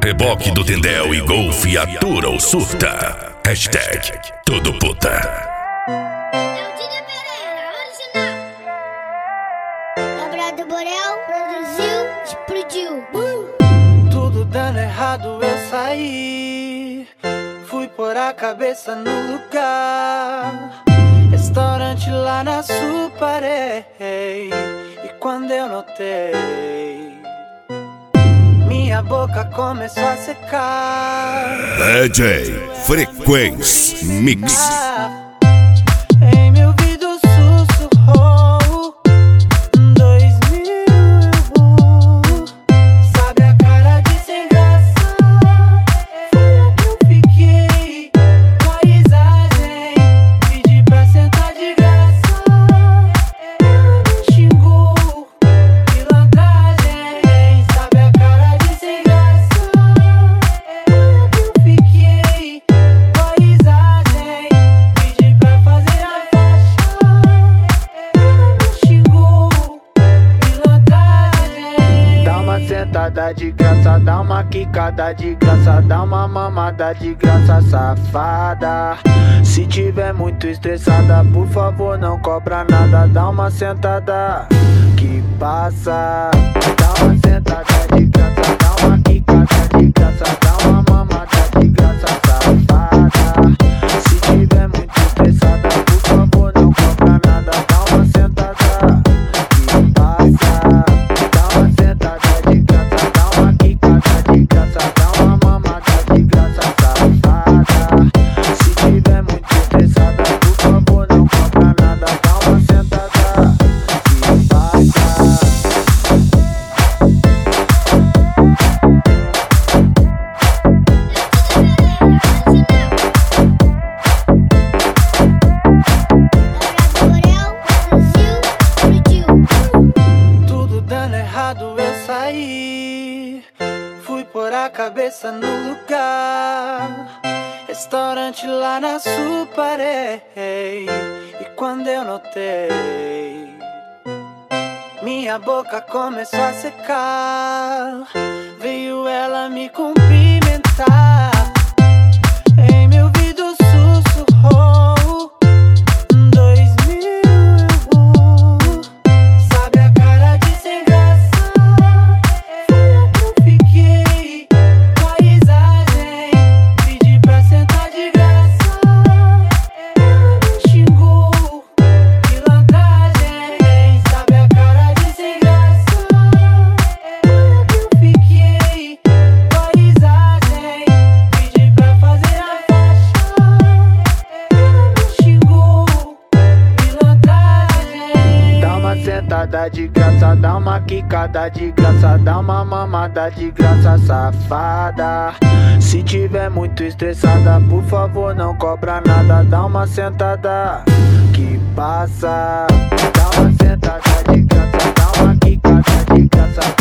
Reboque do Tendel e Golf atura ou surta. Hashtag tudo puta. Labrado Borel produziu, explodiu. Tudo dando errado eu saí. Fui pôr a cabeça no lugar. Restaurante lá na Suparei. E quando eu notei, minha boca começou a secar. DJ Frequência Mix. Em meu ouvido sussurrou 2001. Sabe a cara de sem graça? Foi a que eu fiquei com a risagem. Pedi pra sentar de graça. Ela me xingou, pilantragem. Sabe a cara de sem graça? Foi a que eu fiquei com a risagem. Pedi pra fazer a faixa. Ela me xingou, pilantragem. Dá uma sentada de graça, dá uma quicada de graça, dá uma mamada de graça, safada. Se tiver muito estressada, por favor não cobra nada. Dá uma sentada que passa. Dá uma sentada de graça, dá uma quicada de graça, dá uma mamada de graça, safada. Se tiver muito estressada, por favor não cobra nada. Dá uma sentada que passa. Dá uma sentada de graça, dá uma quicada de graça, dá uma mamada de graça, safada. Se tiver muito estressada, por favor não cobra nada. Dá uma sentada que passa. Tudo dando errado eu saí. Fui pôr a cabeça no lugar. Restaurante lá na Suparei. E quando eu notei, minha boca começou a secar. Veio ela me cumprimentar. Em meu ouvido sussurrou 2001. Sabe a cara de sem graça? Foi a que eu fiquei com a risagem. Pedi pra sentar de graça. Ela me xingou, pilantragem. Sabe a cara de sem graça? Foi a que eu fiquei com a risagem. Pedi pra fazer a faixa. Ela me xingou, pilantragem. Dá uma sentada de graça, dá uma quicada de graça, dá uma mamada de graça, safada. Se tiver muito estressada, por favor não cobra nada. Dá uma sentada que passa. Dá uma sentada de graça, dá uma quicada de graça.